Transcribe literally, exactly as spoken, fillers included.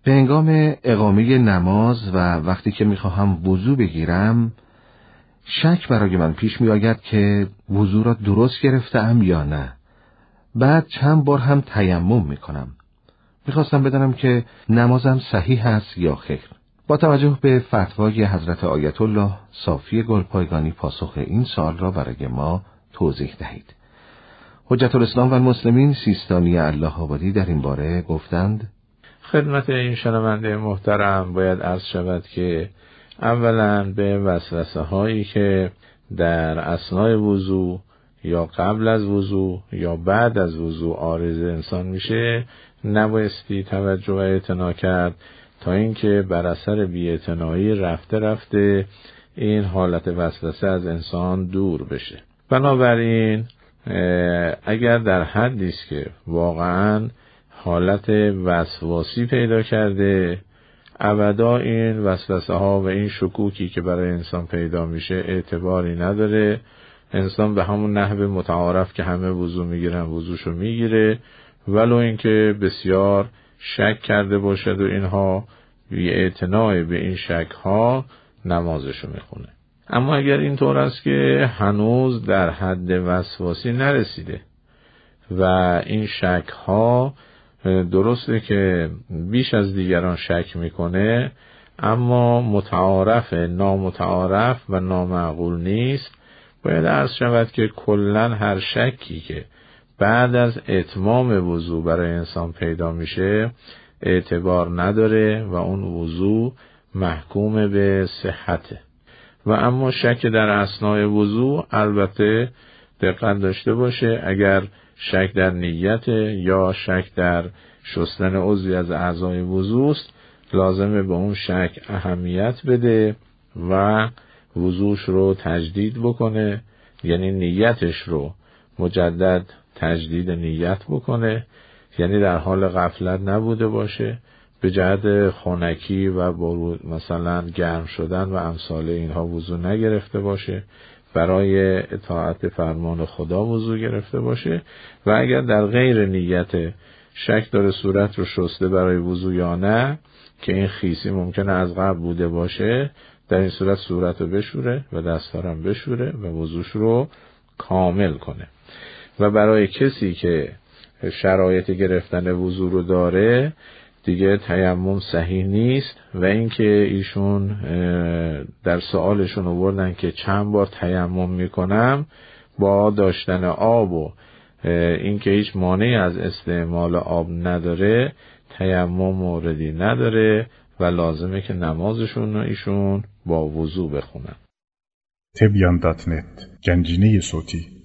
به هنگام اقامه نماز و وقتی که میخواهم وضو بگیرم، شک برای من پیش می آید که وضو را درست گرفتم یا نه. بعد چند بار هم تیمم می کنم. میخواستم بدانم که نمازم صحیح است یا خیر. با توجه به فتوای حضرت آیت الله صافی گلپایگانی پاسخ این سوال را برای ما توضیح دهید. حجت الاسلام و المسلمین سیستانی الله آبادی در این باره گفتند: خدمت این شنونده محترم باید عرض شود که اولا به وسوسه هایی که در اثناء وضو یا قبل از وضو یا بعد از وضو عارض انسان میشه نبایستی توجه و اعتنا کرد تا اینکه بر اثر بی‌اعتنایی رفته رفته این حالت وسوسه از انسان دور بشه. بنابراین اگر در حدی است که واقعاً حالت وسواسی پیدا کرده، ابدا این وسوسه ها و این شکوکی که برای انسان پیدا میشه اعتباری نداره. انسان به همون نحو متعارف که همه وضو میگیرن وضوشو میگیره، ولو اینکه بسیار شک کرده باشد و اینها بی اعتنای به این شک ها نمازشو میخونه. اما اگر این طور است که هنوز در حد وسواسی نرسیده و این شک ها درسته که بیش از دیگران شک میکنه اما متعارف نامتعارف و نامعقول نیست، باید عرض شود که کلن هر شکی که بعد از اتمام وضو برای انسان پیدا میشه اعتبار نداره و اون وضو محکوم به صحته. و اما شک در اثناء وضو البته دقت داشته باشه، اگر شک در نیت یا شک در شستن عضوی از اعضای وضو است، لازمه به اون شک اهمیت بده و وضوش رو تجدید بکنه، یعنی نیتش رو مجدد تجدید نیت بکنه، یعنی در حال غفلت نبوده باشه، به جهت خنکی و برود مثلا گرم شدن و امثال اینها وضو نگرفته باشه، برای اطاعت فرمان خدا وضو گرفته باشه. و اگر در غیر نیت شک داره صورت رو شسته برای وضو یا نه، که این خیسی ممکنه از قبل بوده باشه، در این صورت صورت رو بشوره و دستارم بشوره و وضوش رو کامل کنه. و برای کسی که شرایط گرفتن وضو رو داره دیگه تیمم صحیح نیست. و اینکه ایشون در سوالشون آوردن که چند بار تیمم میکنم، با داشتن آب و اینکه هیچ مانعی از استعمال آب نداره تیمم موردی نداره و لازمه که نمازشون ایشون با وضو بخونن. تبیان دات نت گنجینه صوتی